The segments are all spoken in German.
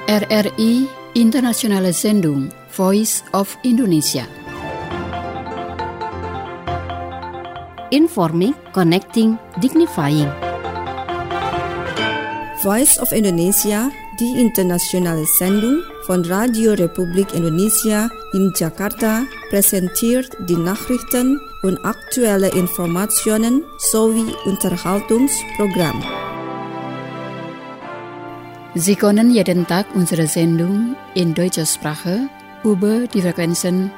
RRI Internationale Sendung Voice of Indonesia. Informing, connecting, dignifying. Voice of Indonesia, die internationale Sendung von Radio Republik Indonesia in Jakarta, präsentiert die Nachrichten und aktuelle Informationen sowie Unterhaltungsprogramm. Sie können jeden Tag unsere Sendung in deutscher Sprache über die Frequenzen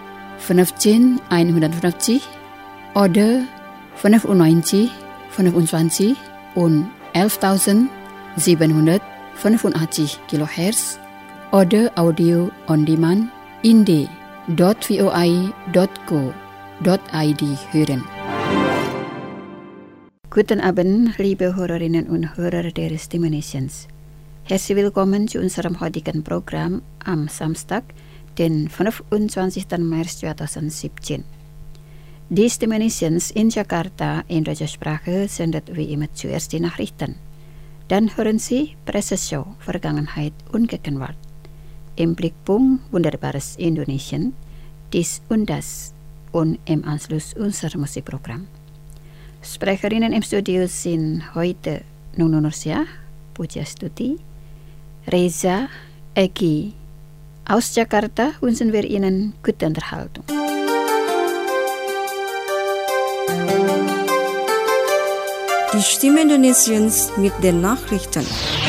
15150 oder 95, 25 und 11.785 kHz oder Audio on Demand in d.voi.co.id hören. Guten Abend, liebe Hörerinnen und Hörer der Stimme Nations. Herzlich willkommen zu unserem heutigen Programm am Samstag, den 25. März 2017. Die Stimme Nations in Jakarta in deutscher Sprache sendet wie immer zuerst die Nachrichten. Dann hören Sie Presseshow Vergangenheit und Gegenwart. Im Blickpunkt Wunderbares Indonesien, dies und das und im Anschluss unser Musikprogramm. Sprecherinnen im Studio sind heute Nunu Nursia, Pujastuti, Reza, Egi. Aus Jakarta wünschen wir Ihnen gute Unterhaltung. Die Stimme Indonesiens mit den Nachrichten.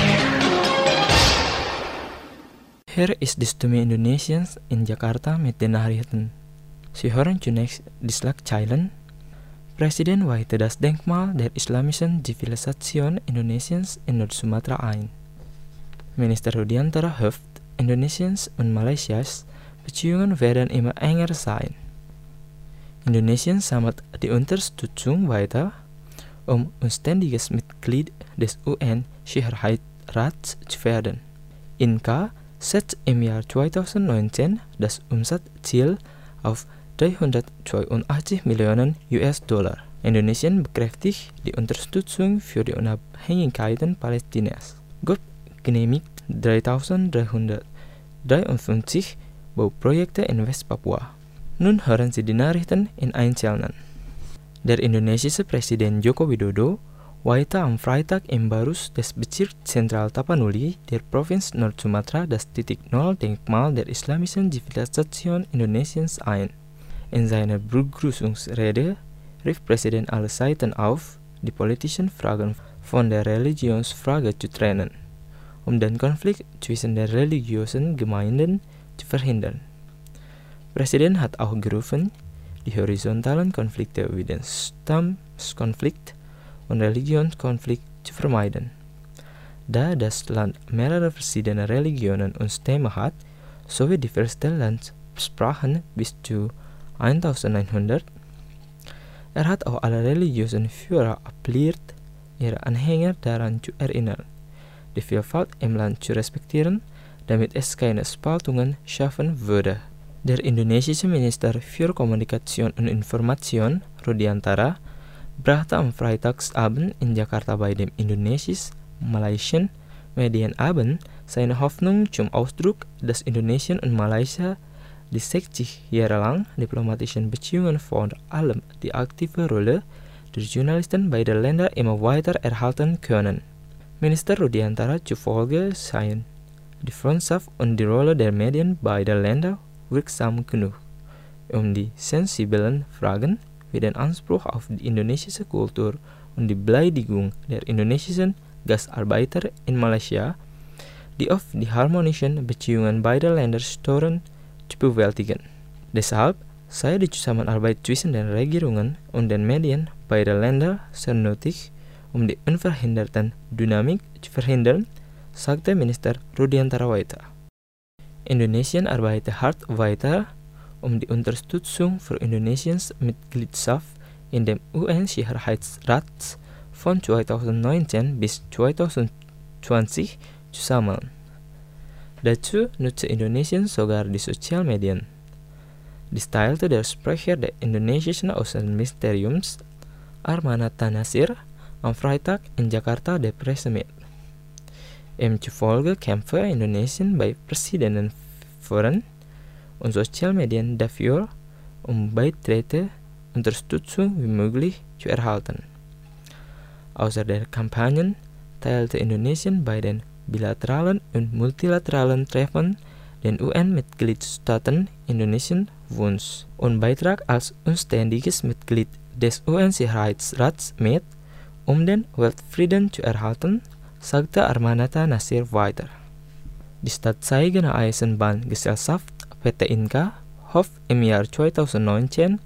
Hier ist die Stimme Indonesiens in Jakarta mit den Nachrichten. Sie hören zunächst die Schlagzeilen. Presiden weihte das Denkmal der islamischen Zivilisation Indonesiens in Nord-Sumatra ein. Minister Rudiantara hofft, Indonesiens und Malaysias Beziehungen werden immer enger sein. Indonesien sammelt die Unterstützung weiter, um ständiges Mitglied des UN-Sicherheitsrats zu werden. INCA setzt im Jahr 2019 das Umsatzziel auf 382 Millionen US-Dollar. Indonesien bekräftigt die Unterstützung für die Unabhängigkeit Palästinas. GOP genehmigt 3.353 Bauprojekte in Westpapua. Nun hören Sie die Nachrichten in Einzelnen. Der indonesische Präsident Joko Widodo weihte am Freitag im Barus des Bezirks Zentral Tapanuli der Provinz Nord-Sumatra das Null-Denkmal der islamischen Zivilisation Indonesiens ein. In seiner Begrüßungsrede rief Präsident alle Seiten auf, die politischen Fragen von der Religionsfrage zu trennen, um den Konflikt zwischen den religiösen Gemeinden zu verhindern. Präsident hat auch gerufen, die horizontalen Konflikte wie den Stammeskonflikt und Religionskonflikt zu vermeiden. Da das Land mehrere verschiedene Religionen und Stämme hat, sowie diverse Landssprachen bis zu 1900, hat auch alle religiösen Führer appelliert, ihre Anhänger daran zu erinnern, die Vielfalt im Land zu respektieren, damit es keine Spaltungen schaffen würde. Der indonesische Minister für Kommunikation und Information, Rudiantara, brachte am Freitagsabend in Jakarta bei dem indonesisch-malaysischen Medienabend seine Hoffnung zum Ausdruck, dass Indonesien und Malaysia die 60 Jahre lang diplomatischen Beziehungen vor allem die aktive Rolle der Journalisten beider Länder immer weiter erhalten können. Minister Rudiantara zufolge seien die Freundschaft und die Rolle der Medien beider Länder wirksam genug, um die sensiblen Fragen wie den Anspruch auf die indonesische Kultur und die Beleidigung der indonesischen Gastarbeiter in Malaysia, die auf die harmonischen Beziehungen beider Länder stören, zu bewältigen. Deshalb sei die Zusammenarbeit zwischen den Regierungen und den Medien beider Länder sehr nötig, um die unverhinderten Dynamik zu verhindern, sagte Minister Rudiantara weiter. Indonesien arbeitet hart weiter, um die Unterstützung für Indonesiens Mitgliedschaft in dem UN-Sicherheitsrat von 2019 bis 2020 zu sammeln. Dazu nutze Indonesien sogar die Sozialmedien. Dies teilte der Sprecher des indonesischen Außenministeriums Armanata Nasir am Freitag in Jakarta der Presse mit. Zufolge kämpfe Indonesien bei Präsidenten Foren und Sozialmedien dafür, Beitritte Unterstützung wie möglich zu erhalten. Außer der Kampagnen teilte Indonesien bei den bilateralen und multilateralen Treffen den UN-Mitgliedstaaten Indonesien Wunsch und Beitrag als unständiges Mitglied des UN-Sicherheitsrats mit, den Weltfrieden zu erhalten, sagte Armanata Nasir weiter. Die Staatseigene Eisenbahngesellschaft PT Inka hofft im Jahr 2019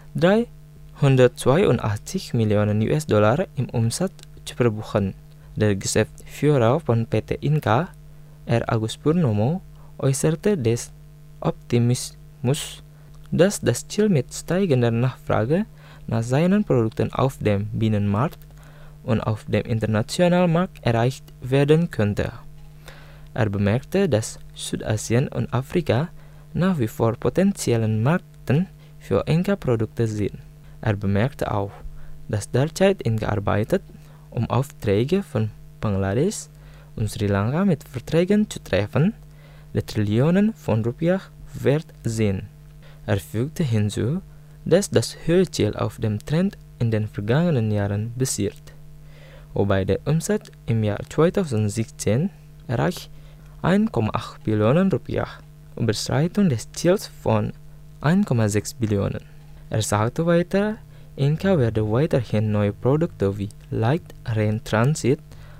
$382 Millionen im Umsatz zu verbuchen. Der Geschäftsführer von PT Inka, R. Agus Purnomo, äußerte des Optimismus, dass das Ziel mit steigender Nachfrage nach seinen Produkten auf dem Binnenmarkt und auf dem internationalen Markt erreicht werden könnte. Er bemerkte, dass Südasien und Afrika nach wie vor potenziellen Märkten für Inka-Produkte sind. Er bemerkte auch, dass derzeit Inka arbeitet, Aufträge von Bangladesch und Sri Lanka mit Verträgen zu treffen, die Trillionen von Rupiah wert sind. Er fügte hinzu, dass das Höchstziel auf dem Trend in den vergangenen Jahren basiert, wobei der Umsatz im Jahr 2016 erreicht 1,8 Billionen Rupiah, Überschreitung des Ziels von 1,6 Billionen. Er sagte weiter, Inka werde weiterhin neue Produkte wie Light Rail Transit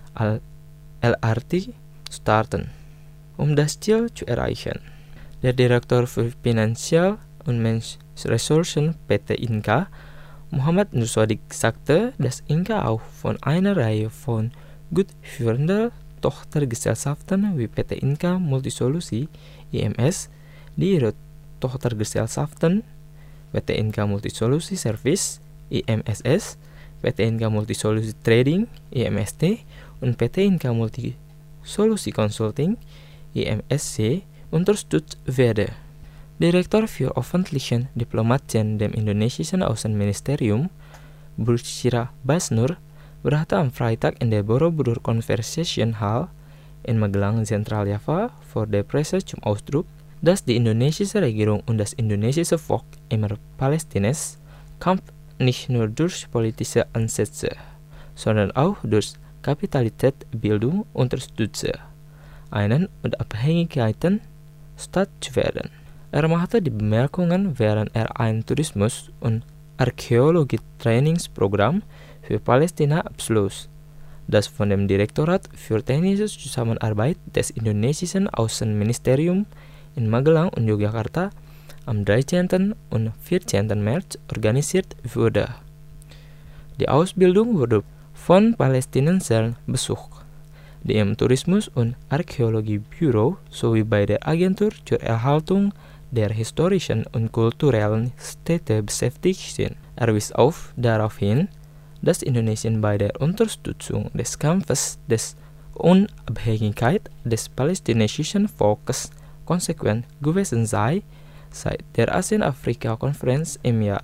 LRT starten, das Ziel zu erreichen. Der Direktor für Finanzial- und Menschenressourcen PT Inka, Muhammad Nursodik, sagte, dass Inka auch von einer Reihe von gut führenden Tochtergesellschaften wie PT Inka Multisolusi IMS, die ihre Tochtergesellschaften PT Inka Multisolusi Service IMSS, PT Inka Multisolusi Trading IMST und PT Inka Multisolusi Consulting IMSC unterstützt werde. Direktor für öffentlichen Diplomatien dem indonesischen Außenministerium, Bushra Basnur, brachte am Freitag in der Borobudur Conversation Hall in Magelang, Zentraljava, vor der Presse zum Ausdruck, dass die indonesische Regierung und das indonesische Volk im Palästinas Kampf nicht nur durch politische Ansätze, sondern auch durch Kapitalitätsbildung unterstütze, einen Unabhängigkeiten Staat zu werden. Er machte die Bemerkungen, während er ein Tourismus- und Archäologie-Trainingsprogramm für Palästina abschloss, das von dem Direktorat für technische Zusammenarbeit des indonesischen Außenministeriums in Magelang und Yogyakarta am 13. und 14. März organisiert wurde. Die Ausbildung wurde von Palästinensern besucht, die im Tourismus- und Archäologiebüro sowie bei der Agentur zur Erhaltung der historischen und kulturellen Städte beschäftigt sind. Er wies darauf hin, dass Indonesien bei der Unterstützung des Kampfes des Unabhängigkeit des palästinensischen Volkes konsequent gewesen sei, seit der Asien-Afrika-Konferenz im Jahr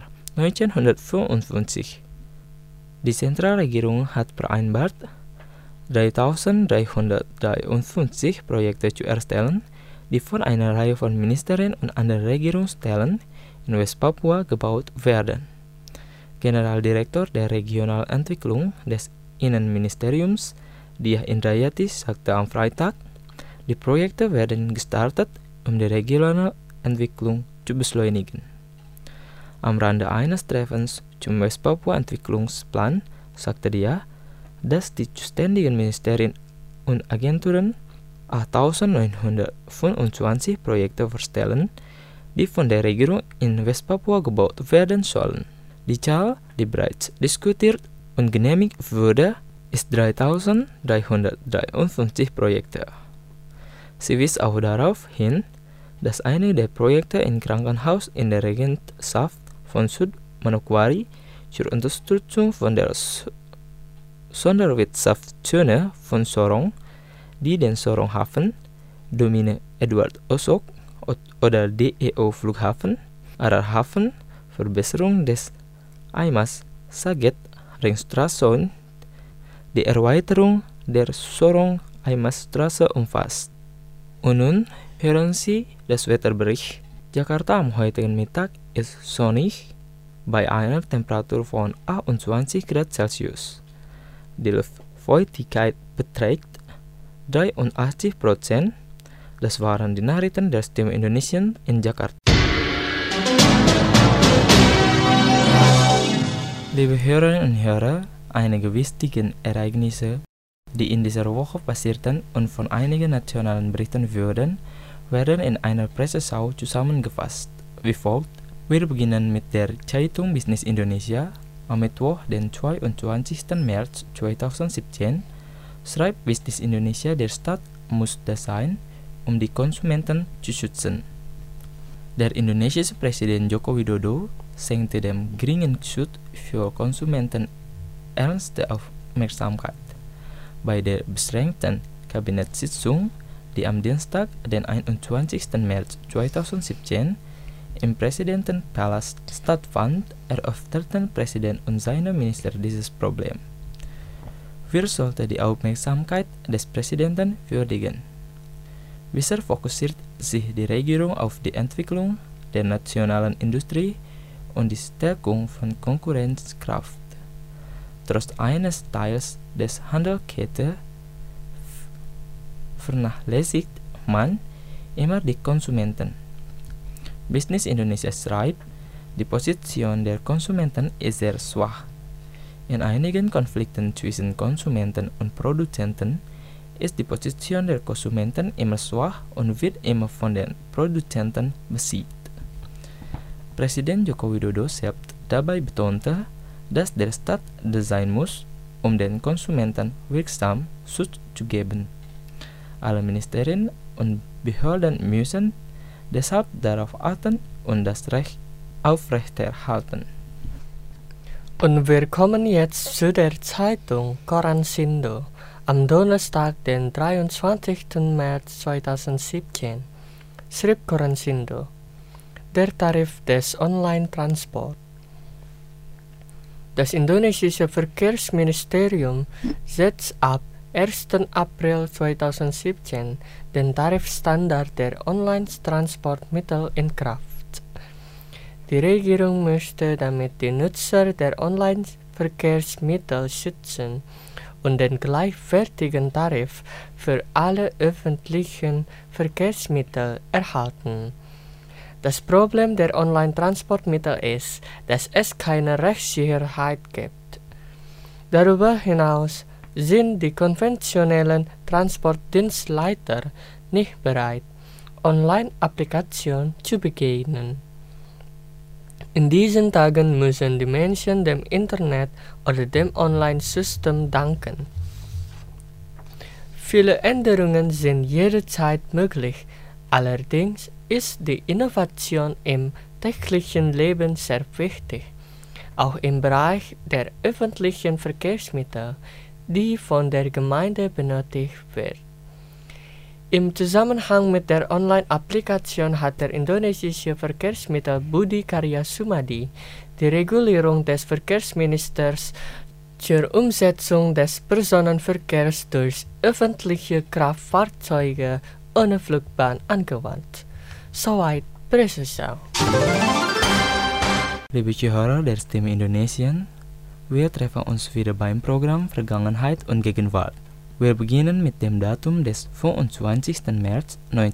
1955. Die Zentralregierung hat vereinbart, 3.353 Projekte zu erstellen, die von einer Reihe von Ministerien und anderen Regierungsstellen in Westpapua gebaut werden. Generaldirektor der Regionalentwicklung des Innenministeriums, Diah Indrayati, sagte am Freitag, die Projekte werden gestartet, die regionale Entwicklung zu beschleunigen. Am Rande eines Treffens zum Westpapua Entwicklungsplan sagte Diah, dass die zuständigen Ministerien und Agenturen 8.925 Projekte vorstellen, die von der Regierung in Westpapua gebaut werden sollen. Die Zahl, die bereits diskutiert und genehmigt wurde, ist 3.353 Projekte. Sie wies auch darauf hin, dass einige der Projekte im Krankenhaus in der Regentschaft von Sud-Manokwari zur Unterstützung von der Sonderwirtschaftszone von Sorong, die den Sorong-Hafen, Domine Edward Osok oder DEO Flughafen, Ararhafen, Verbesserung des Aimas Saget Ringstraße, die Erweiterung der Sorong Einbahnstraße umfasst. Und nun hören Sie das Wetterbericht. Jakarta am heutigen Mittag ist sonnig bei einer Temperatur von 28 Grad Celsius. Die Luftfeuchtigkeit beträgt 83%. Das waren die Nachrichten der Stimme Indonesien in Jakarta. Liebe Hörerinnen und Hörer, einige wichtige Ereignisse, die in dieser Woche passierten und von einigen nationalen berichten würden, werden in einer Presseschau zusammengefasst. Wie folgt: Wir beginnen mit der Zeitung Business Indonesia. Am Mittwoch, den 22. März 2017, schreibt Business Indonesia, der Staat muss da sein, um die Konsumenten zu schützen. Der indonesische Präsident Joko Widodo schenkte dem geringen Schutz für Konsumenten ernste Aufmerksamkeit. Bei der beschränkten Kabinettssitzung, die am Dienstag, den 21. März 2017, im Präsidentenpalast stattfand, erörterten Präsident und seine Minister dieses Problem. Wir sollten die Aufmerksamkeit des Präsidenten würdigen. Bisher fokussiert sich die Regierung auf die Entwicklung der nationalen Industrie und die Stärkung von Konkurrenzkraft. Trotz eines Teils des Handelskette vernachlässigt man immer die Konsumenten. Business Indonesia schreibt, die Position der Konsumenten ist sehr schwach. In einigen Konflikten zwischen Konsumenten und Produzenten ist die Position der Konsumenten immer schwach und wird immer von den Produzenten besiegt. Präsident Joko Widodo selbst dabei betonte, dass der Staat da sein muss, um den Konsumenten wirksam Schutz zu geben. Alle Ministerien und Behörden müssen deshalb darauf achten und das Recht aufrechterhalten. Und wir kommen jetzt zu der Zeitung Koran Sindo am Donnerstag, den 23. März 2017. Schrieb Koran Sindo: Der Tarif des Online-Transport. Das indonesische Verkehrsministerium setzt ab 1. April 2017 den Tarifstandard der Online-Transportmittel in Kraft. Die Regierung möchte damit die Nutzer der Online-Verkehrsmittel schützen und den gleichwertigen Tarif für alle öffentlichen Verkehrsmittel erhalten. Das Problem der Online-Transportmittel ist, dass es keine Rechtssicherheit gibt. Darüber hinaus sind die konventionellen Transportdienstleister nicht bereit, Online-Applikationen zu bedienen. In diesen Tagen müssen die Menschen dem Internet oder dem Online-System danken. Viele Änderungen sind jederzeit möglich, allerdings ist die Innovation im täglichen Leben sehr wichtig, auch im Bereich der öffentlichen Verkehrsmittel, die von der Gemeinde benötigt wird. Im Zusammenhang mit der Online-Applikation hat der indonesische Verkehrsminister Budi Karya Sumadi die Regulierung des Verkehrsministers zur Umsetzung des Personenverkehrs durch öffentliche Kraftfahrzeuge ohne Flugbahn angewandt. Soweit Presseschau. Liebe Zuhörer der Stimme Indonesien, wir treffen uns wieder beim Programm Vergangenheit und Gegenwart. Wir beginnen mit dem Datum des 25. März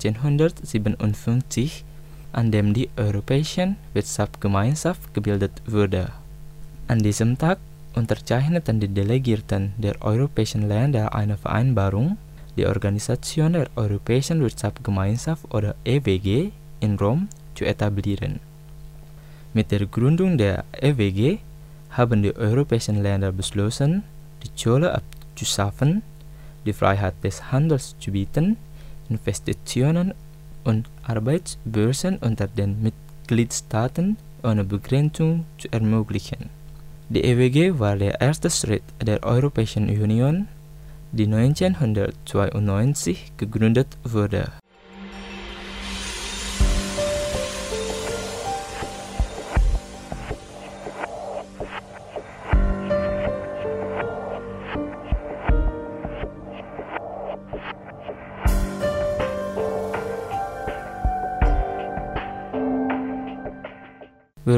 1957, an dem die Europäische Wirtschaftsgemeinschaft gebildet wurde. An diesem Tag unterzeichneten die Delegierten der europäischen Länder eine Vereinbarung, die Organisation der Europäischen Wirtschaftsgemeinschaft oder EWG in Rom zu etablieren. Mit der Gründung der EWG haben die europäischen Länder beschlossen, die Zölle abzuschaffen, die Freiheit des Handels zu bieten, Investitionen und Arbeitsbörsen unter den Mitgliedstaaten ohne Begrenzung zu ermöglichen. Die EWG war der erste Schritt der Europäischen Union, die 1992 gegründet wurde.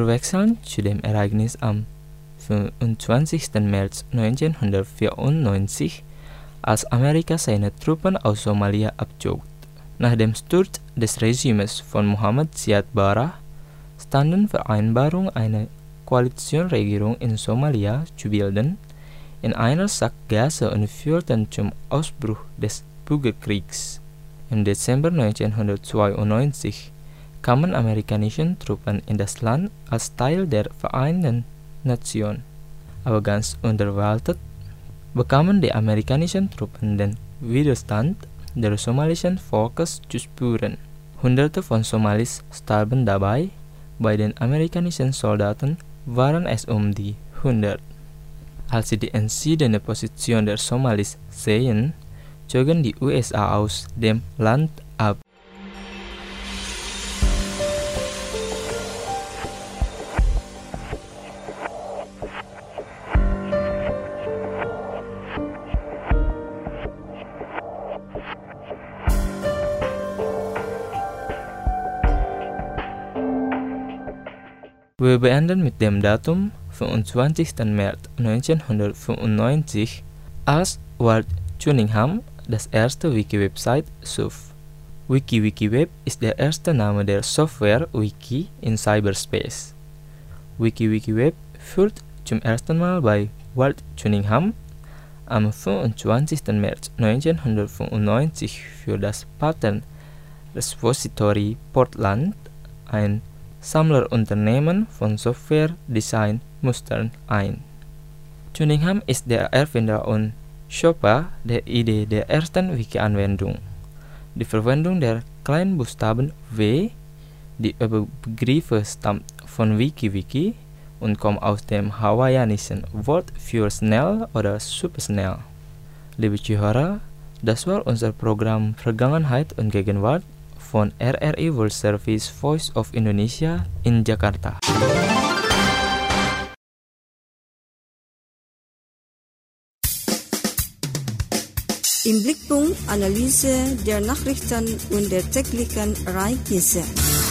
verwechseln zu dem Ereignis am 25. März 1994, als Amerika seine Truppen aus Somalia abzog. Nach dem Sturz des Regimes von Mohammed Siad Barre standen Vereinbarungen, eine Koalitionsregierung in Somalia zu bilden, in einer Sackgasse und führten zum Ausbruch des Bürgerkriegs. Im Dezember 1992 kamen amerikanische Truppen in das Land als Teil der Vereinten Nationen. Aber ganz unerwartet bekamen die amerikanischen Truppen den Widerstand des somalischen Volkes zu spüren. Hunderte von Somalis starben dabei, bei den amerikanischen Soldaten waren es die 100. Als sie die entschiedene Position der Somalis sehen, zogen die USA aus dem Land ab. Wir beenden mit dem Datum 25. März 1995, als Walt Cunningham das erste Wiki-Website schuf. WikiWeb ist der erste Name der Software-Wiki in Cyberspace. WikiWeb führt zum ersten Mal bei Walt Cunningham am 25. März 1995 für das Patent Repository Portland, ein Sammlerunternehmen von Software-Design-Mustern, ein. Cunningham ist der Erfinder und Schöpfer der Idee der ersten Wiki-Anwendung. Die Verwendung der Kleinbuchstaben W, die Begriffe stammt von WikiWiki und kommt aus dem hawaiianischen Wort für schnell oder superschnell. Liebe Zuhörer, das war unser Programm Vergangenheit und Gegenwart von RRI World Service Voice of Indonesia in Jakarta. Im Blickpunkt Analyse der Nachrichten und der täglichen Ereignisse.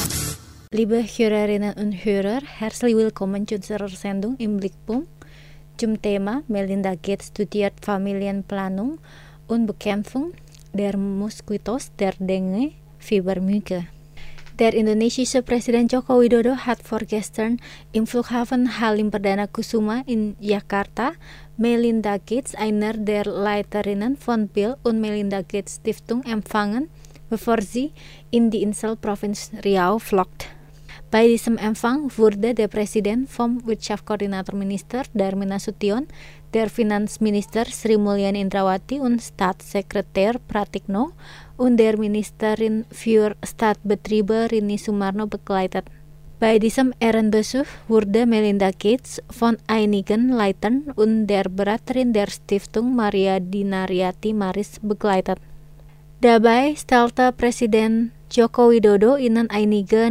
Liebe Hörerinnen und Hörer, herzlich willkommen zu unserer Sendung im Blickpunkt zum Thema Melinda Gates studiert Familienplanung und Bekämpfung der Moskitos der Dengue-Fiebermücke. Der indonesische Präsident Joko Widodo hat vorgestern im Flughafen Halim Perdana Kusuma in Jakarta Melinda Gates, einer der Leiterinnen von Bill und Melinda Gates Stiftung, empfangen, bevor sie in die Inselprovinz Riau flog. Bei diesem Empfang wurde der Präsident vom Wirtschaftskoordinatorminister Darmin Nasution, der Finanzminister Sri Mulyani Indrawati und Staatssekretär Pratikno und der Ministerin für Staatsbetriebe Rini Sumarno begleitet. Bei diesem Ehrenbesuch wurde Melinda Gates von einigen Leitern und der Beraterin der Stiftung Maria Dinariati Maris begleitet. Dabei stellte Präsident Joko Widodo ihnen einige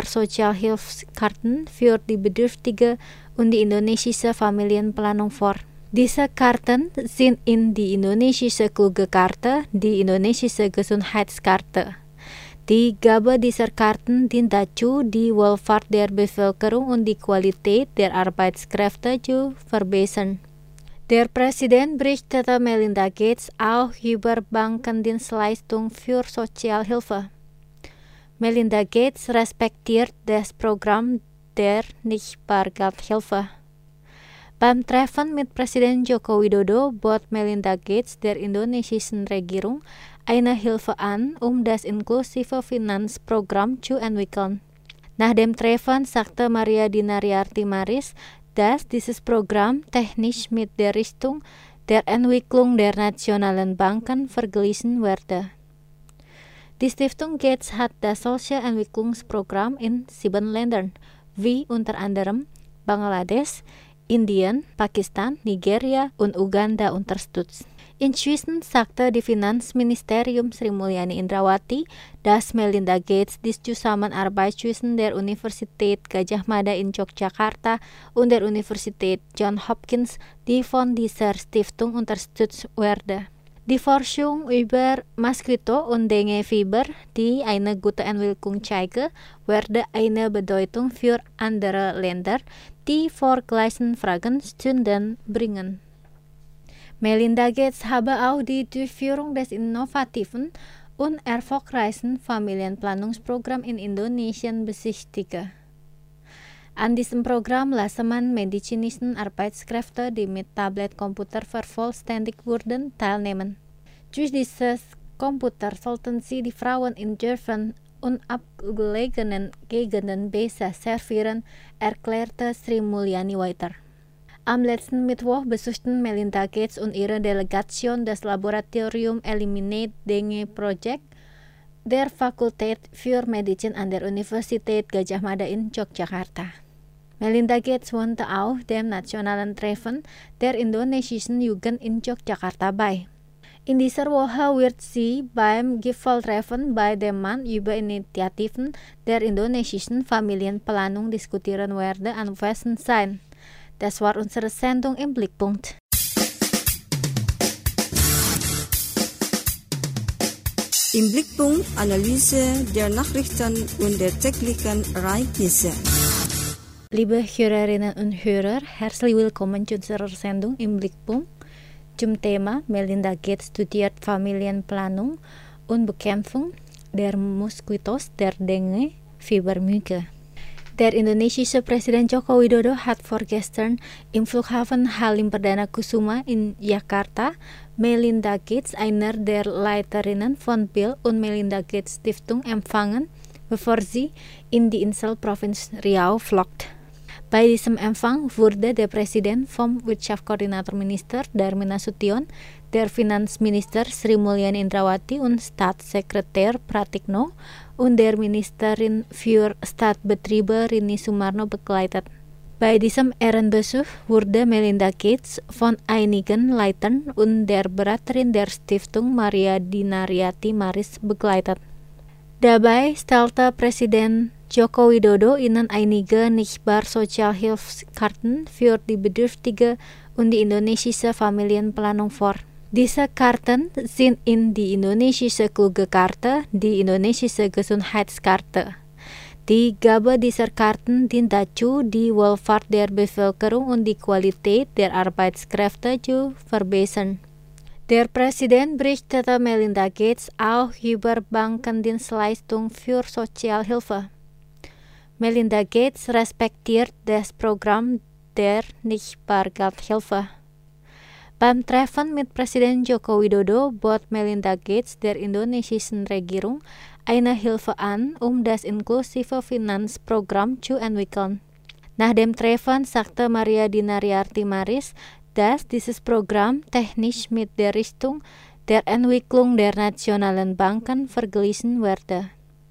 Sozialhilfskarten für die Bedürftigen und die indonesische Familienplanung vor. Diese Karten sind die indonesische Kluge-Karte, die indonesische Gesundheitskarte. Die Gabe dieser Karten dient dazu, die Wohlfahrt der Bevölkerung und die Qualität der Arbeitskräfte zu verbessern. Der Präsident berichtete Melinda Gates auch über Bankendienstleistungen für Sozialhilfe. Melinda Gates respektiert das Programm der Nichtbargeldhilfe. Beim Treffen mit Präsident Joko Widodo bot Melinda Gates der indonesischen Regierung eine Hilfe an, das inklusive Finanzprogramm zu entwickeln. Nach dem Treffen sagte Maria Dinariati Maris, dass dieses Programm technisch mit der Richtung der Entwicklung der nationalen Banken verglichen werde. Die Stiftung Gates hat das solche Entwicklungsprogramm in 7 Ländern, wie unter anderem Bangladesch, Indien, Pakistan, Nigeria und Uganda unterstützt. Inzwischen sagte die Finanzministerium Sri Mulyani Indrawati, dass Melinda Gates die Zusammenarbeit zwischen der Universität Gadjah Mada in Yogyakarta und der Universität Johns Hopkins, die von dieser Stiftung unterstützt werde. Die Forschung über Mosquito und Dengue-Fieber, die eine gute Entwicklung zeige, werde eine Bedeutung für andere Länder, die vor gleichen Fragen stünden, bringen. Melinda Gates habe auch die Durchführung des innovativen und erfolgreichen Familienplanungsprogramms in Indonesien besichtigt. An diesem Programm lasse man medizinischen Arbeitskräfte, die mit Tablet-Computer vervollständigt wurden, teilnehmen. Durch dieses Computer sollten sie die Frauen in dürfen und abgelegenen Gegenden besser servieren, erklärte Sri Mulyani weiter. Am letzten Mittwoch besuchten Melinda Gates und ihre Delegation das Laboratorium Eliminate Dengue Project der Fakultät für Medizin an der Universität Gadjah Mada in Yogyakarta. Melinda Gates wohnte auch dem nationalen Treffen der indonesischen Jugend in Yogyakarta bei. In dieser Woche wird sie beim Gipfeltreffen bei dem Mann über Initiativen der indonesischen Familienplanung diskutieren werde anwesend sein. Das war unsere Sendung im Blickpunkt. Im Blickpunkt Analyse der Nachrichten und der täglichen Ereignisse. Liebe Hörerinnen und Hörer, herzlich willkommen zu unserer Sendung im Blickpunkt zum Thema Melinda Gates studiert Familienplanung und Bekämpfung der Moskitos der Dengue-Fiebermücke. Der indonesische Präsident Joko Widodo hat vorgestern im Flughafen Halim Perdana Kusuma in Jakarta Melinda Gates, einer der Leiterinnen von Bill und Melinda Gates Stiftung, empfangen, bevor sie in die Inselprovinz Riau flog. Bei diesem Empfang wurde der Präsident vom Wirtschaftskoordinatorminister Darmin Nasution, der Finanzminister Sri Mulyani Indrawati und Staatssekretär Pratikno und der Ministerin für Staatsbetriebe Rini Sumarno begleitet. Bei diesem Ehrenbesuch wurde Melinda Gates von einigen Leitern und der Beraterin der Stiftung Maria Dinariati Maris begleitet. Dabei stellte Präsident Joko Widodo ihnen einige Sozialhilfskarten für die Bedürftigen und die indonesische Familienplanung vor. Diese Karten sind in die indonesische Kluge-Karte, die indonesische Gesundheitskarte. Die Gabe dieser Karten dient dazu, die Wohlfahrt der Bevölkerung und die Qualität der Arbeitskräfte zu verbessern. Der Präsident berichtete Melinda Gates auch über Bankendienstleistungen für Sozialhilfe. Melinda Gates respektiert das Programm der Nichtbargeldhilfe. Beim Treffen mit Präsident Joko Widodo bot Melinda Gates der indonesischen Regierung eine Hilfe an, das inklusive Finanzprogramm zu entwickeln. Nach dem Treffen sagte Maria Dinariati Maris, dass dieses Programm technisch mit der Richtung der Entwicklung der nationalen Banken verglichen werde.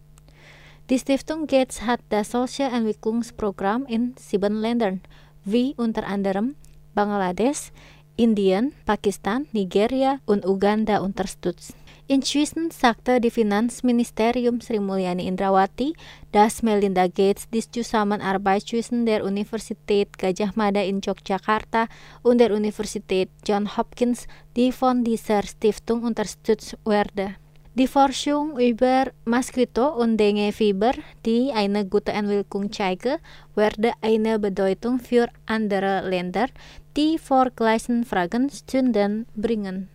Die Stiftung Gates hat das solche Entwicklungsprogramm in 7 Ländern, wie unter anderem Bangladesch, Indien, Pakistan, Nigeria und Uganda unterstützt. Inzwischen sagte die Finanzministerium Sri Mulyani Indrawati, dass Melinda Gates die Zusammenarbeit zwischen der Universität Gadjah Mada in Yogyakarta und der Universität Johns Hopkins, die von dieser Stiftung unterstützt werde. Die Forschung über Mosquito und Dengue-Fieber, die eine gute Entwicklung zeige, werde eine Bedeutung für andere Länder, die vor gleichen Fragen stünden, bringen.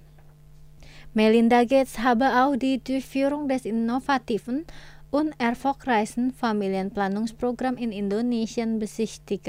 Melinda Gates habe auch die Durchführung des innovativen und erfolgreichen Familienplanungsprogramms in Indonesien besichtigt.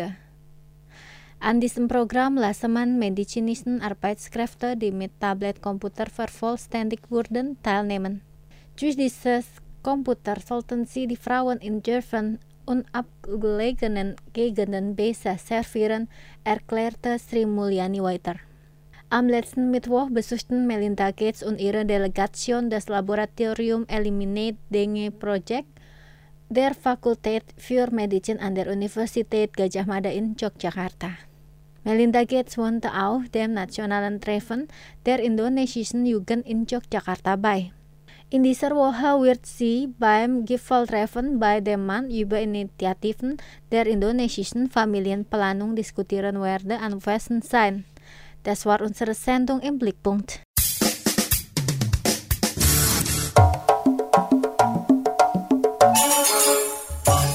An diesem Programm lasse man medizinischen Arbeitskräfte, die mit Tablet-Computer vervollständigt wurden, teilnehmen. Durch dieses Computer sollten sie die Frauen in dürfen und abgelegenen Gegenden besser servieren, erklärte Sri Mulyani weiter. Am letzten Mittwoch besuchten Melinda Gates und ihre Delegation das Laboratorium Eliminate Dengue Project der Fakultät für Medizin an der Universität Gadjah Mada in Yogyakarta. Melinda Gates wohnte auch dem nationalen Treffen der indonesischen Jugend in Yogyakarta bei. In dieser Woche wird sie beim Gipfeltreffen bei dem Mann über Initiativen der indonesischen Familienplanung diskutieren werde anwesend sein. Das war unsere Sendung im Blickpunkt.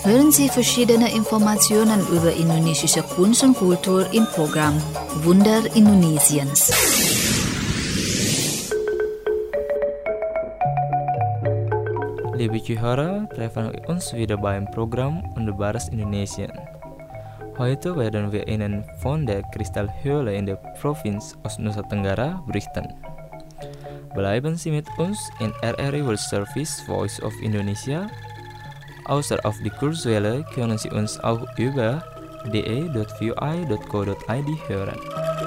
hören Sie verschiedene Informationen über indonesische Kunst und Kultur im Programm Wunder Indonesiens. Liebe Zuhörer, treffen wir uns wieder beim Programm Unterbares Indonesien. Heute werden wir Ihnen von der Kristallhöhle in der Provinz Nusa Tenggara berichten. Bleiben Sie mit uns in RRI World Service Voice of Indonesia. Außer auf die Kurzwelle können Sie uns auch über de.vui.co.id hören.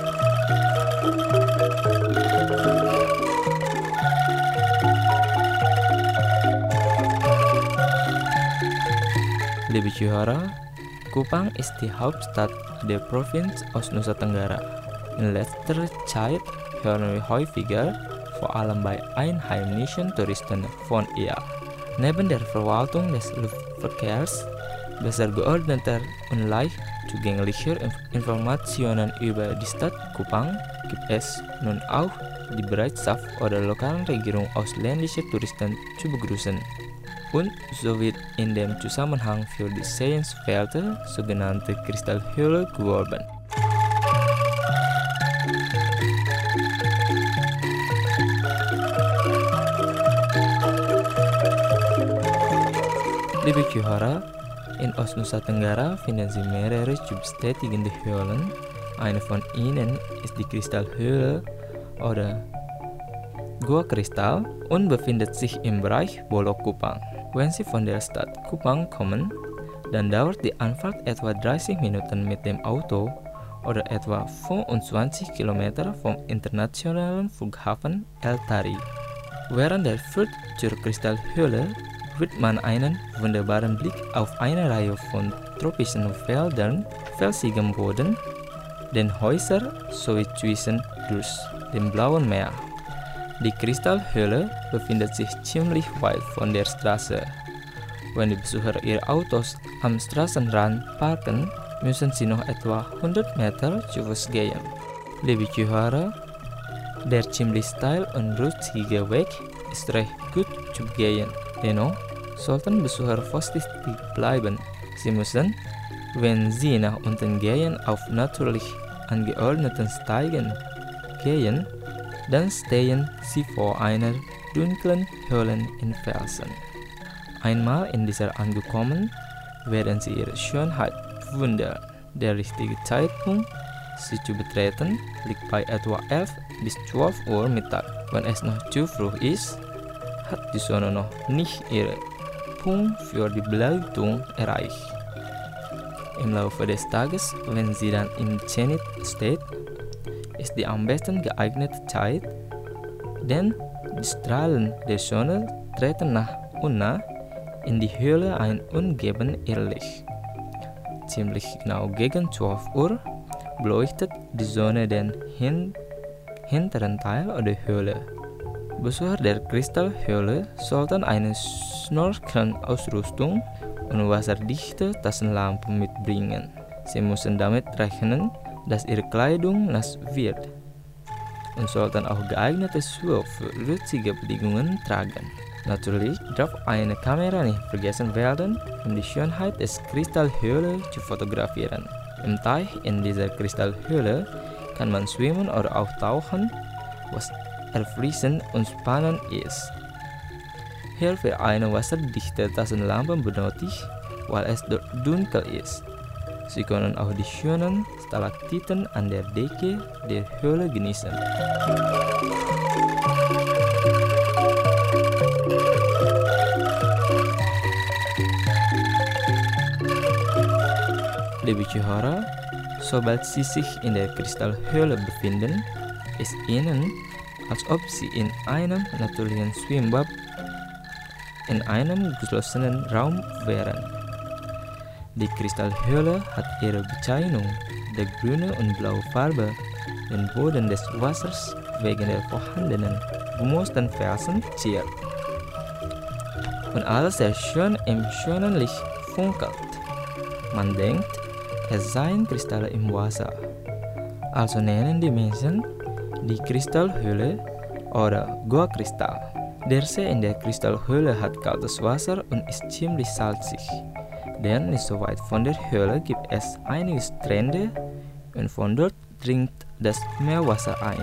Liebe Zuhörer, Kupang ist die Hauptstadt der Provinz Nusa Tenggara. In letzter Zeit hören wir häufiger, vor allem bei einheimischen Touristen, von ihr. Neben der Verwaltung des Luftverkehrs, besser geordneter und leicht zugänglicher Informationen über die Stadt Kupang gibt es nun auch die Bereitschaft der lokalen Regierung, ausländische Touristen zu begrüßen. Und so wird in dem Zusammenhang für die sehenswerte sogenannte Kristallhöhle geworben. Liebe Zuhörer, in Nusa Tenggara finden Sie mehrere substätigende Höhlen. Eine von ihnen ist die Kristallhöhle oder Gua Kristall und befindet sich im Bereich Bolok Kupang. Wenn Sie von der Stadt Kupang kommen, dann dauert die Anfahrt etwa 30 Minuten mit dem Auto oder etwa 25 Kilometer vom internationalen Flughafen El Tari. Während der Fahrt zur Kristallhöhle wird man einen wunderbaren Blick auf eine Reihe von tropischen Feldern, felsigem Boden, den Häusern sowie zwischendurch dem blauen Meer. Die Kristallhöhle befindet sich ziemlich weit von der Straße. Wenn die Besucher ihre Autos am Straßenrand parken, müssen sie noch etwa 100 Meter zu Fuß gehen. Liebe Zuhörer, der ziemlich steil und rutschige Weg ist recht gut zu gehen. Dennoch sollten Besucher vorsichtig bleiben. Sie müssen, wenn sie nach unten gehen, auf natürlich angeordneten Steigen gehen. Dann stehen sie vor einer dunklen Höhle in Felsen. Einmal in dieser angekommen, werden sie ihre Schönheit bewundern. Der richtige Zeitpunkt, sie zu betreten, liegt bei etwa 11 bis 12 Uhr Mittag. Wenn es noch zu früh ist, hat die Sonne noch nicht ihren Punkt für die Beleuchtung erreicht. Im Laufe des Tages, wenn sie dann im Zenit steht, ist die am besten geeignete Zeit, denn die Strahlen der Sonne treten nach und nach in die Höhle ein und geben ihr Licht. Ziemlich genau gegen 12 Uhr beleuchtet die Sonne den hinteren Teil der Höhle. Besucher der Kristallhöhle sollten eine Snorkelausrüstung und wasserdichte Taschenlampe mitbringen. Sie müssen damit rechnen, dass ihre Kleidung nass wird und sollten auch geeignete Schuhe für rutschige Bedingungen tragen. Natürlich darf eine Kamera nicht vergessen werden, um die Schönheit des Kristallhöhle zu fotografieren. Im Teich in dieser Kristallhöhle kann man schwimmen oder auch tauchen, was erfrischend und spannend ist. Hierfür eine wasserdichte Taschenlampe benötigt, weil es dort dunkel ist. Sie können auch die schönen Stalaktiten an der Decke der Höhle genießen. Liebe Zuhörer, sobald Sie sich in der Kristallhöhle befinden, ist Ihnen, als ob Sie in einem natürlichen Schwimmbad in einem geschlossenen Raum wären. Die Kristallhöhle hat ihre Bezeichnung, der grüne und blaue Farbe, den Boden des Wassers wegen der vorhandenen gemusterten Felsen ziert. Und alles sehr schön im schönen Licht funkelt. Man denkt, es seien Kristalle im Wasser. Also nennen die Menschen die Kristallhöhle oder Gua Kristall. Der See in der Kristallhöhle hat kaltes Wasser und ist ziemlich salzig. Denn nicht so weit von der Höhle gibt es einige Strände und von dort dringt das Meerwasser ein.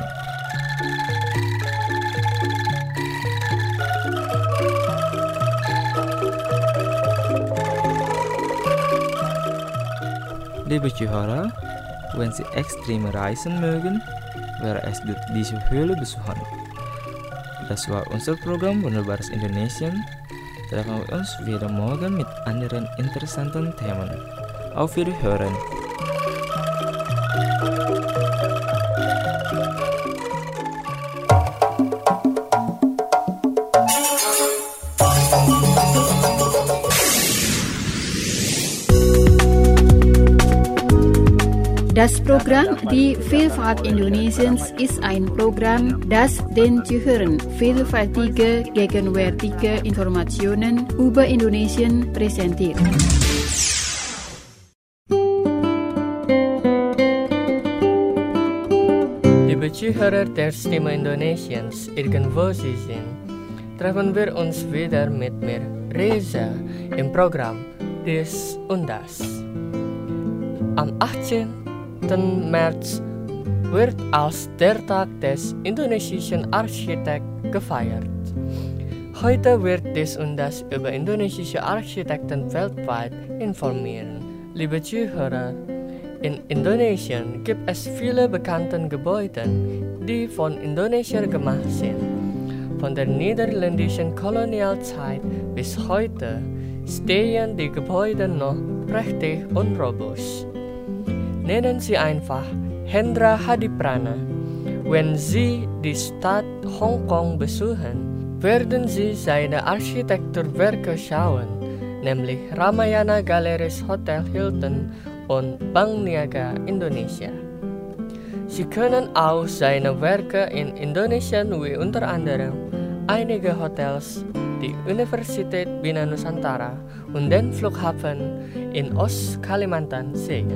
Liebe Zuhörer, wenn Sie extreme reisen mögen, wäre es gut, diese Höhle besuchen. Das war unser Programm Wunderbares Indonesien. Treffen wir uns wieder morgen mit anderen interessanten Themen. Auf Wiederhören! Das Programm Die Vielfalt Indonesiens ist ein Programm, das den Zuhörern vielfältige, gegenwärtige Informationen über Indonesien präsentiert. Liebe Zuhörer der Stimme Indonesiens, irgendwo Sie sind, treffen wir uns wieder mit mir, Reza, im Programm Dies und Das. Am 18. März wird als der Tag des indonesischen Architekten gefeiert. Heute wird Dies und Das über indonesische Architekten weltweit informieren. Liebe Zuhörer, in Indonesien gibt es viele bekannte Gebäude, die von Indonesiern gemacht sind. Von der niederländischen Kolonialzeit bis heute stehen die Gebäude noch prächtig und robust. Nennen Sie einfach Hendra Hadiprana. Wenn Sie die Stadt Hongkong besuchen, werden Sie seine Architekturwerke schauen, nämlich Ramayana Galleries Hotel Hilton und Bank Niaga Indonesia. Sie können auch seine Werke in Indonesien wie unter anderem einige Hotels, die Universität Bina Nusantara und den Flughafen in Ost-Kalimantan sehen.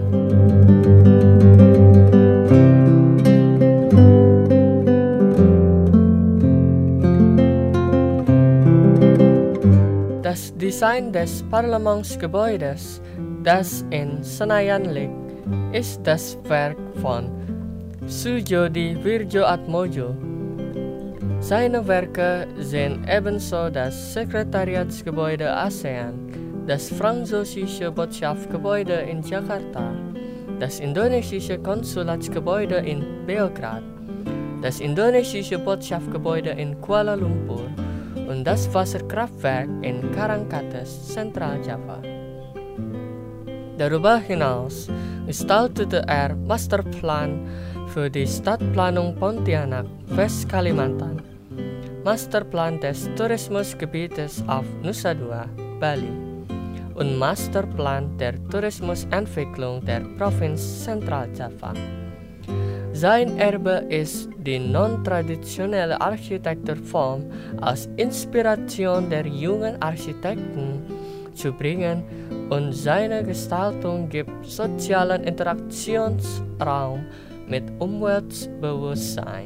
Das Design des Parlamentsgebäudes, das in Senayan liegt, ist das Werk von Sujodi Wirjoatmojo. Seine Werke sind ebenso das Sekretariatsgebäude ASEAN, das französische Botschaftsgebäude in Jakarta, das indonesische Konsulatsgebäude in Belgrad, das indonesische Botschaftsgebäude in Kuala Lumpur und das Wasserkraftwerk in Karangkates, Zentraljava. Darüber hinaus gestaltete er Masterplan für die Stadtplanung Pontianak, West-Kalimantan, Masterplan des Tourismusgebietes auf Nusa Dua, Bali und Masterplan der Tourismusentwicklung der Provinz Zentraljava. Sein Erbe ist die non-traditionelle Architekturform als Inspiration der jungen Architekten zu bringen und seine Gestaltung gibt sozialen Interaktionsraum mit Umweltbewusstsein.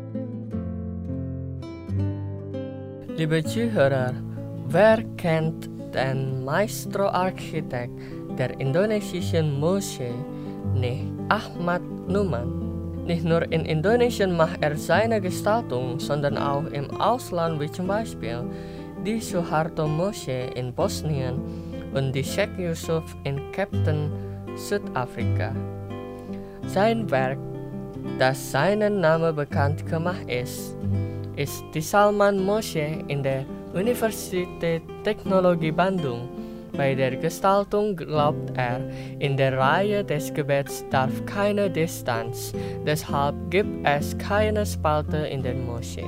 Liebe Zuhörer, wer kennt den Maestro-Architekt der indonesischen Moschee, nicht Ahmad Numan? Nicht nur in Indonesien macht er seine Gestaltung, sondern auch im Ausland, wie zum Beispiel die Suharto Moschee in Bosnien und die Sheikh Yusuf in Cape Town, Südafrika. Sein Werk, das seinen Namen bekannt gemacht ist die Salman Moschee in der Universität Technologie Bandung. Bei der Gestaltung glaubt er, in der Reihe des Gebets darf keine Distanz, deshalb gibt es keine Spalte in der Moschee.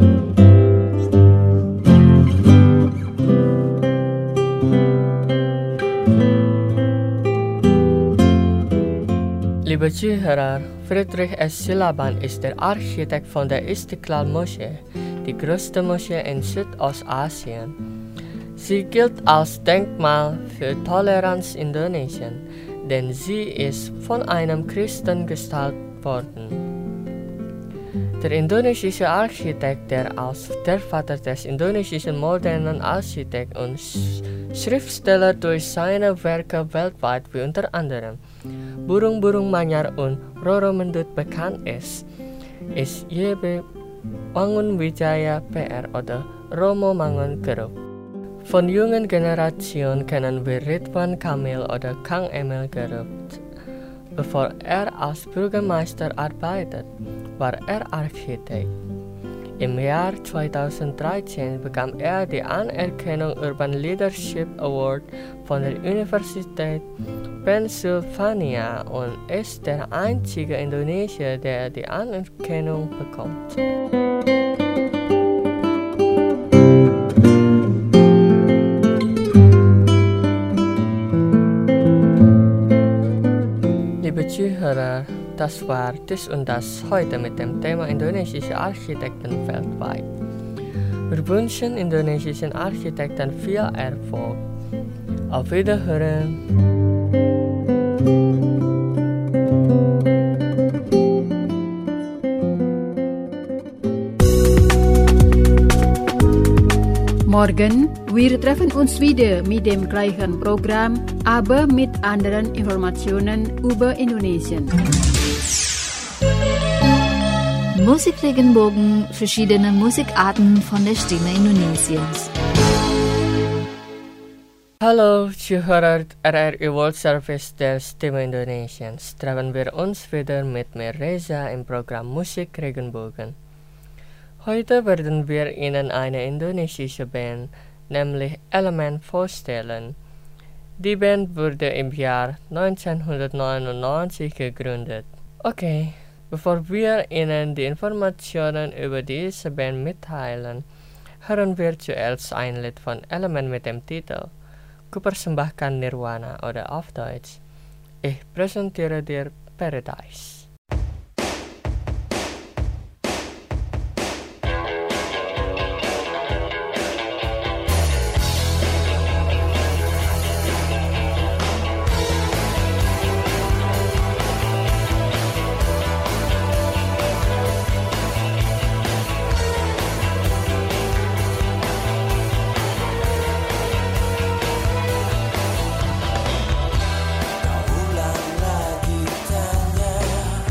Liebe Zuhörer, Friedrich S. Silaban ist der Architekt von der Istiqlal Moschee, die größte Moschee in Südostasien. Sie gilt als Denkmal für Toleranz Indonesien, denn sie ist von einem Christen gestaltet worden. Der indonesische Architekt, der als der Vater des indonesischen modernen Architekt und Schriftsteller durch seine Werke weltweit wie unter anderem Burung-Burung Manyar und Roro Mendut bekannt ist J.B. Mangunwijaya PR oder Romo Mangun-Kerup. Von jungen Generation kennen wir Ridwan Kamil oder Kang Emil Kerup. Bevor als Bürgermeister arbeitet, war Architekt. Im Jahr 2013 bekam die Anerkennung Urban Leadership Award von der Universität Pennsylvania und ist der einzige Indonesier, der die Anerkennung bekommt. Liebe Zuhörer, das war dies und das heute mit dem Thema indonesische Architekten weltweit. Wir wünschen indonesischen Architekten viel Erfolg. Auf Wiederhören! Morgen, wir treffen uns wieder mit dem gleichen Programm, aber mit anderen Informationen über Indonesien. Musikregenbogen, verschiedene Musikarten von der Stimme Indonesiens. Hallo Zuhörer RRI World Service der Stimme Indonesiens. Treffen wir uns wieder mit mir Reza im Programm Musikregenbogen. Heute werden wir Ihnen eine indonesische Band, nämlich Element, vorstellen. Die Band wurde im Jahr 1999 gegründet. Okay, bevor wir Ihnen die Informationen über diese Band mitteilen, hören wir zuerst ein Lied von Element mit dem Titel Kupersembahkan Nirwana oder auf Deutsch Ich präsentiere dir Paradise. Ulang lagi tanya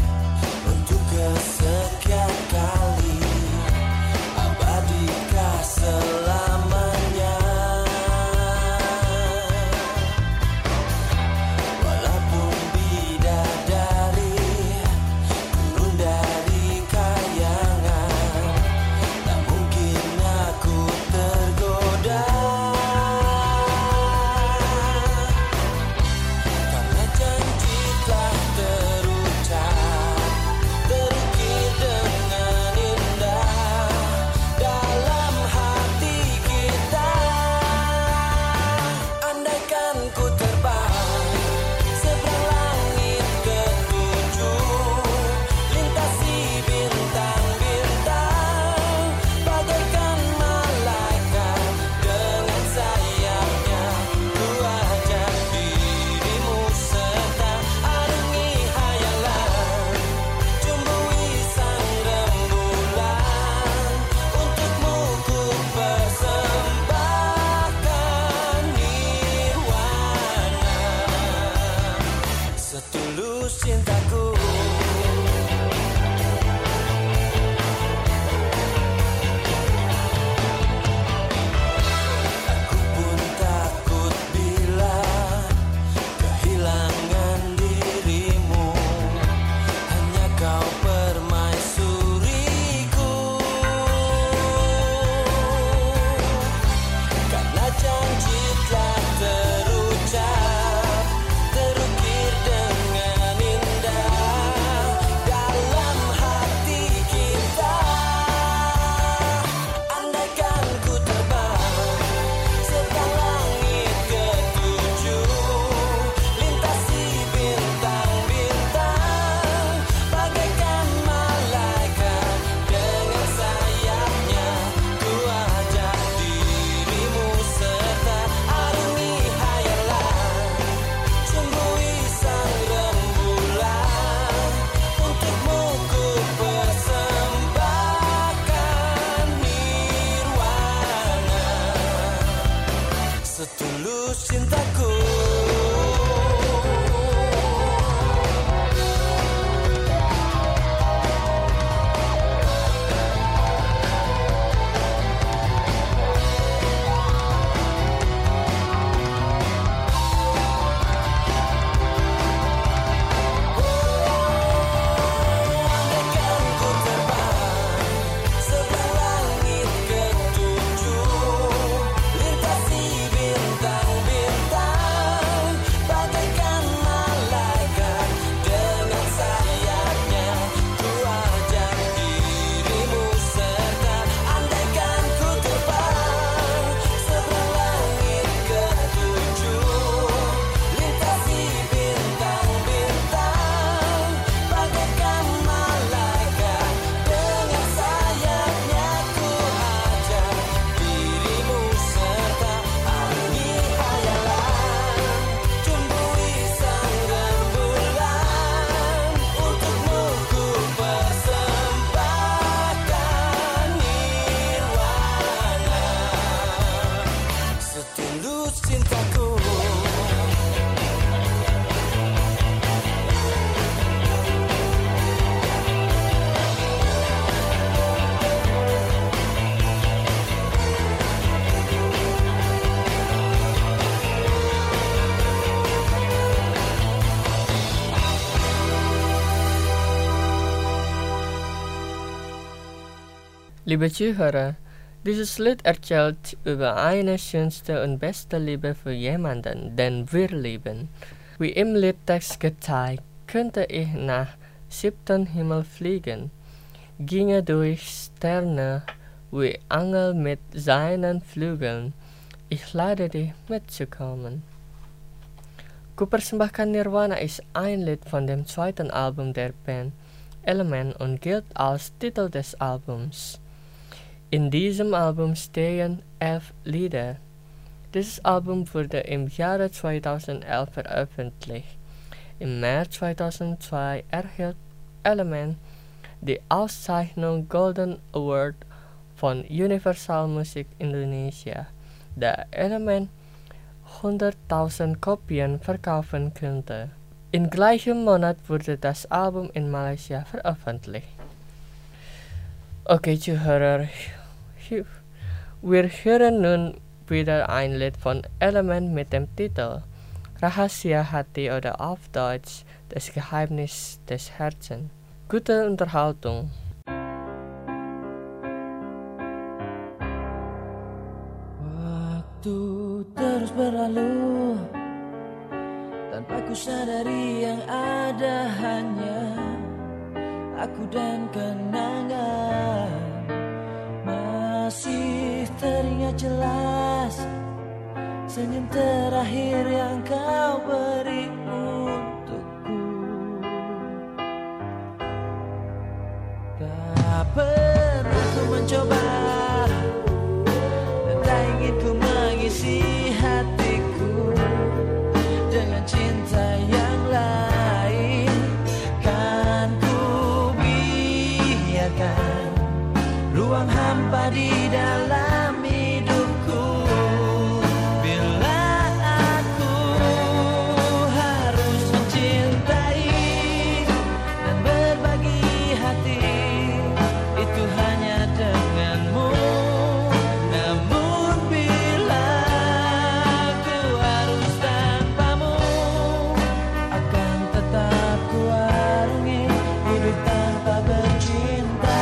Liebe Zuhörer, dieses Lied erzählt über eine schönste und beste Liebe für jemanden, den wir lieben. Wie im Liedtext gezeigt, könnte ich nach 7. Himmel fliegen, ginge durch Sterne wie Engel mit seinen Flügeln. Ich lade dich mitzukommen. Ku persembahkan Nirvana ist ein Lied von dem 2. Album der Band Element und gilt als Titel des Albums. In diesem Album stehen 11 Lieder. Dieses Album wurde im Jahre 2011 veröffentlicht. Im März 2002 erhielt Element die Auszeichnung Golden Award von Universal Music Indonesia, da Element 100.000 Kopien verkaufen könnte. Im gleichen Monat wurde das Album in Malaysia veröffentlicht. Okay, Zuhörer, wir hören nun wieder ein Lied von Element mit dem Titel Rahasia Hati oder auf Deutsch Das Geheimnis des Herzens. Gute Unterhaltung. Waktu terus berlalu tanpa ku sadari yang ada hanya aku dan kenangan. Masih teringat jelas senyum terakhir yang kau beri untukku. Tak pernah ku mencoba dan tak ingin ku mengisi hatiku dengan cinta yang lain. Kan ku biarkan ruang hampa di dalam hidupku. Bila aku harus mencintai dan berbagi hati, itu hanya denganmu. Namun bila aku harus tanpamu, akan tetap ku arungi hidup tanpa bercinta.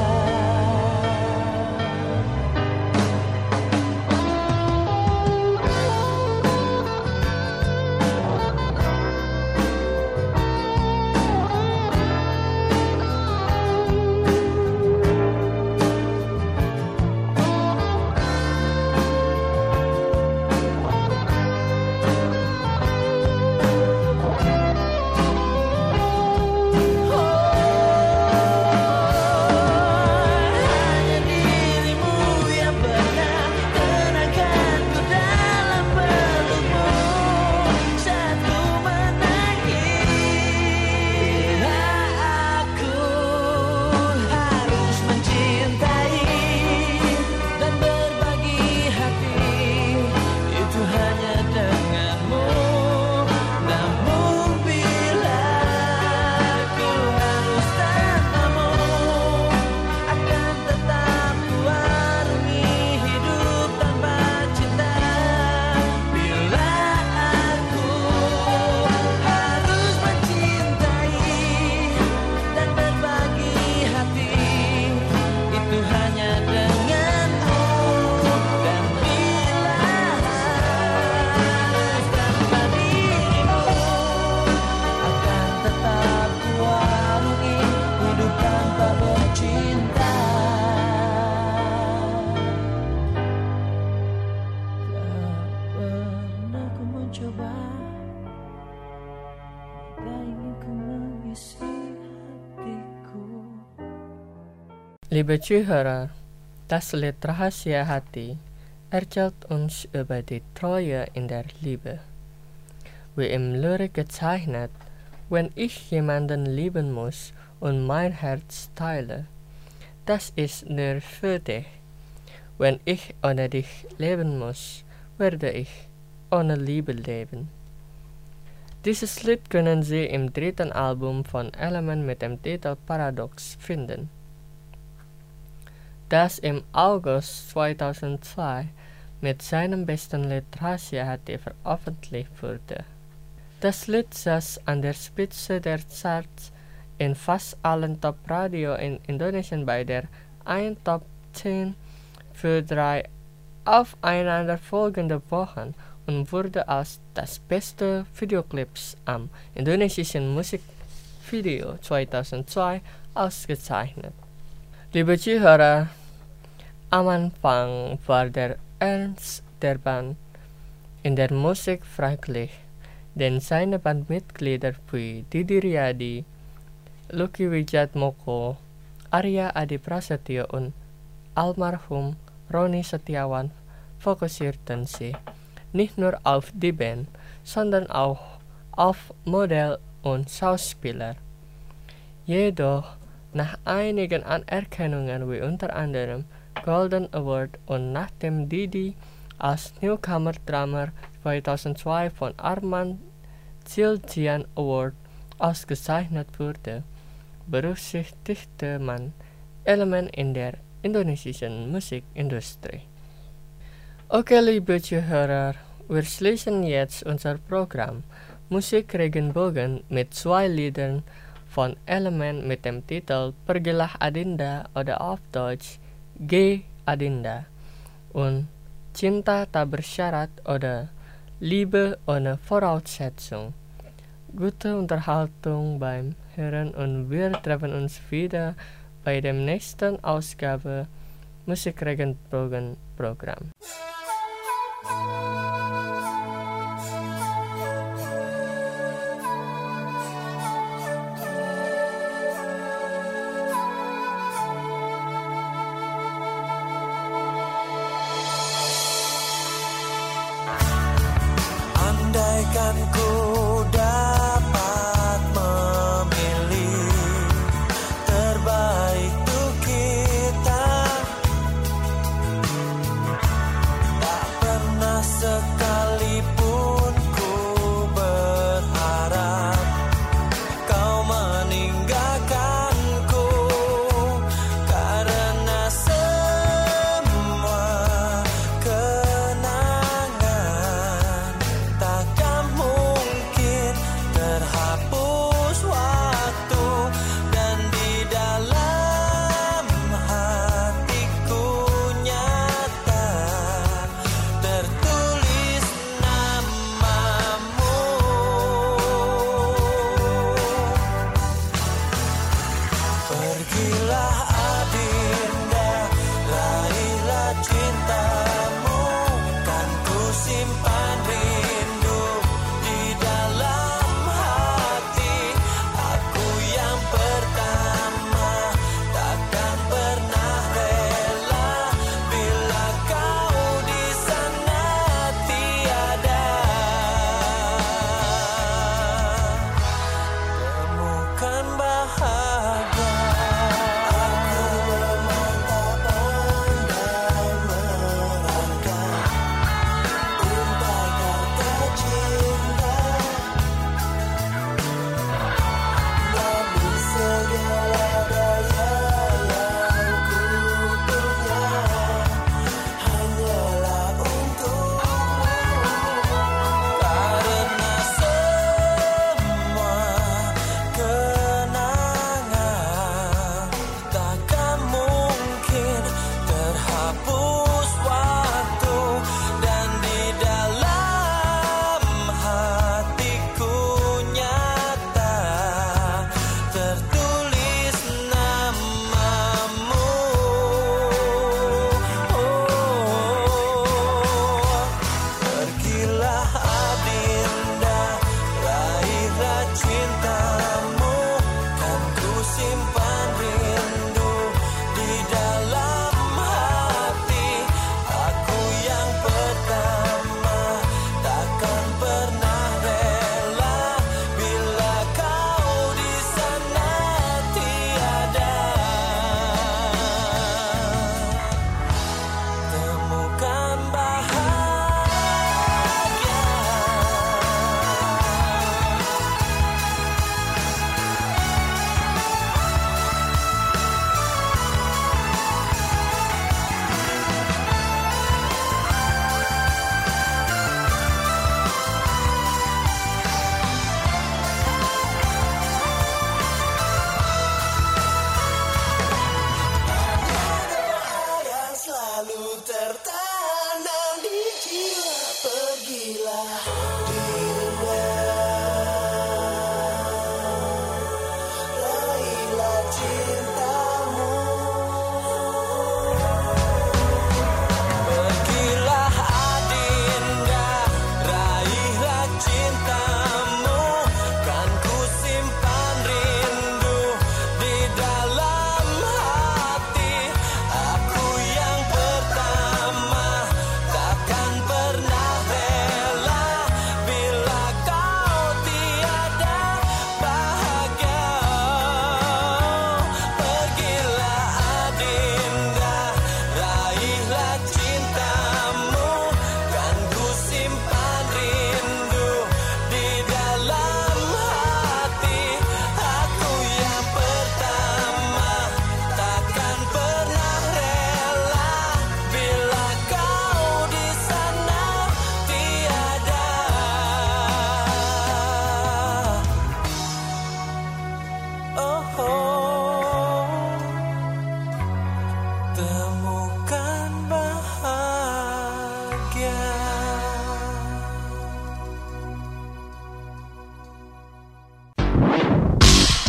Liebe Zuhörer, das Lied Rahasia Hati erzählt uns über die Treue in der Liebe. Wie im Lyrik gezeichnet, wenn ich jemanden lieben muss und mein Herz teile, das ist nur für dich. Wenn ich ohne dich leben muss, werde ich ohne Liebe leben. Dieses Lied können Sie im 3. Album von Element mit dem Titel Paradox finden, das im August 2002 mit seinem besten Lied Rahasia Hati veröffentlicht wurde. Das Lied saß an der Spitze der Charts in fast allen Top-Radio in Indonesien bei der ein Top 10 für 3 aufeinanderfolgende Wochen und wurde als das beste Videoclips am indonesischen Musikvideo 2002 ausgezeichnet. Liebe Zuhörer, am Anfang war der Ernst der Band in der Musik fraglich, denn seine Bandmitglieder wie Didi Riyadi, Lucky Wijatmoko, Arya Adi Prasetyo und almarhum Roni Setiawan fokussierten sich nicht nur auf die Band, sondern auch auf Model und Schauspieler. Jedoch nach einigen Anerkennungen wie unter anderem Golden Award und nachdem Didi als Newcomer Drummer 2002 von Arman Zildjian Award ausgezeichnet wurde, berücksichtigte man Elemen in der indonesischen Musikindustrie. Okay, liebe Zuhörer, wir schließen jetzt unser Programm Musik Regenbogen mit 2 Liedern von Elemen mit dem Titel Pergilah Adinda oder auf Deutsch Geh Adinda und Cinta Tak Bersyarat oder Liebe ohne Voraussetzung. Gute Unterhaltung beim Hören und wir treffen uns wieder bei der nächsten Ausgabe Musik Regenbogen Programm. Andaikan ku dapat memilih terbaik untuk kita, tak pernah sekalipun ku berharap kau meninggalkanku, karena semua kenangan takkan mungkin terhapus waktu, dan di dalam hatiku nyata tertulis namamu. Pergilah Adinda, raihlah cintamu, kan ku simpan rindu di dalam hati. Aku yang pertama takkan pernah rela bila kau di sana tiada. Temukan bahagia, aku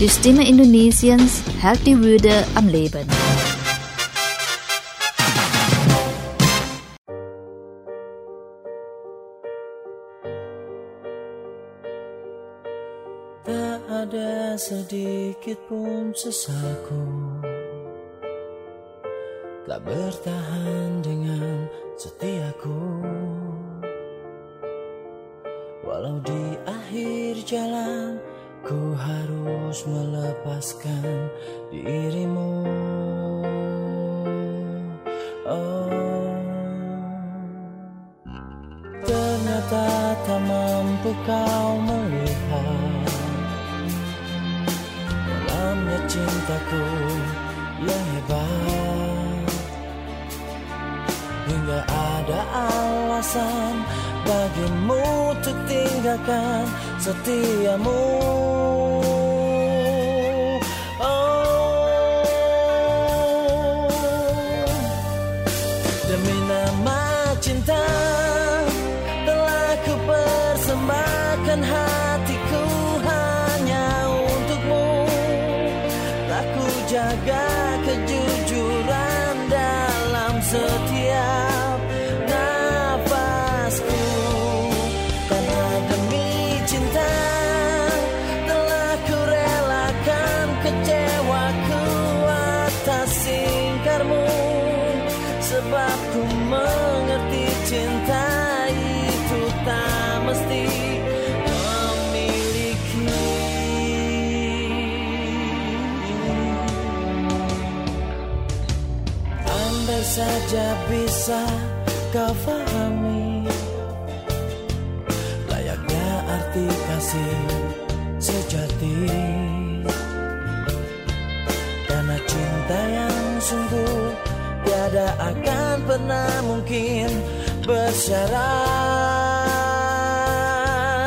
Die Stimme Indonesiens hält die Würde am Leben. Tak ada sedikit pun sesalku, telah bertahan dengan setiaku. Walau di akhir jalan ku harus melepaskan dirimu. Ternyata tak mampu kau melihat dalamnya cintaku yang hebat, hingga ada alasan bagimu untuk tinggalkan setiamu. Demi nama cinta telah ku persembahkan hatiku hanya untukmu. Telah ku jaga kejujuran dalam setiap nafasku. Karena demi cinta telah ku relakan kecewaku atas ingkarmu. Sebab ku mengerti cinta itu tak mesti memiliki. Andai saja bisa kau fahami layaknya arti kasih sejati. Karena cinta yang sungguh tiada akan pernah mungkin bersyarat.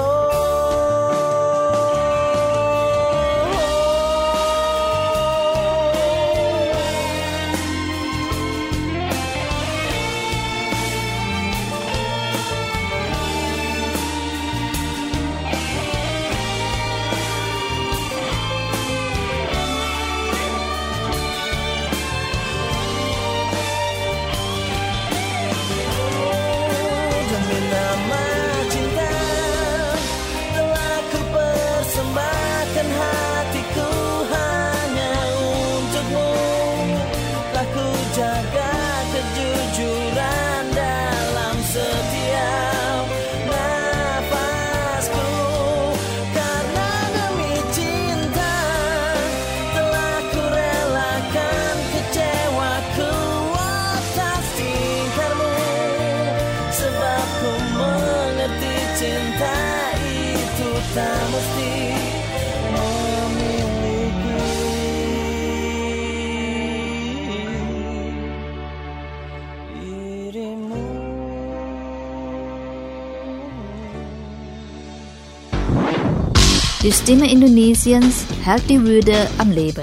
Cinta itu tak mesti memiliki dirimu. Die Stimme Indonesiens hält die Würde am Leben.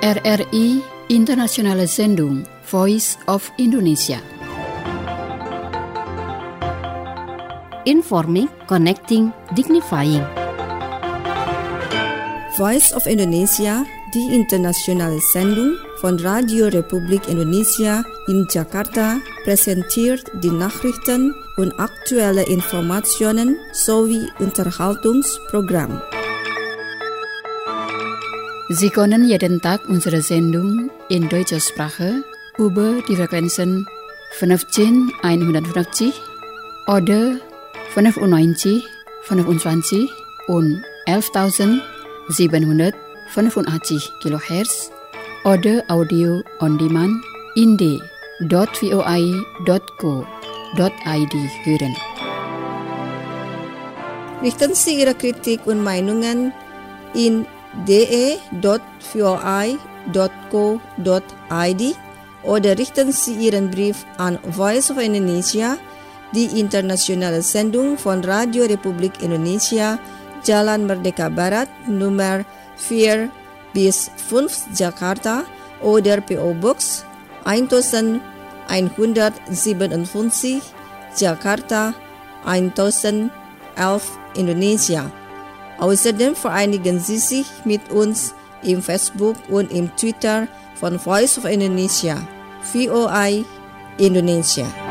RRI Internationale Sendung Voice of Indonesia. Informing, connecting, dignifying. Voice of Indonesia, die internationale Sendung von Radio Republik Indonesia in Jakarta, präsentiert die Nachrichten und aktuelle Informationen sowie Unterhaltungsprogramm. Sie können jeden Tag unsere Sendung in deutscher Sprache über die Frequenzen 15150 oder 95, 25 und 11.785 kHz oder Audio on Demand in d.voi.co.id hören. Richten Sie Ihre Kritik und Meinungen in de.voi.co.id oder richten Sie Ihren Brief an Voice of Indonesia, die internationale Sendung von Radio Republik Indonesia, Jalan Merdeka Barat, Nummer 4-5 Jakarta oder PO Box 1157 Jakarta 1011 Indonesia. Außerdem vereinigen Sie sich mit uns im Facebook und im Twitter von Voice of Indonesia, VOI Indonesia.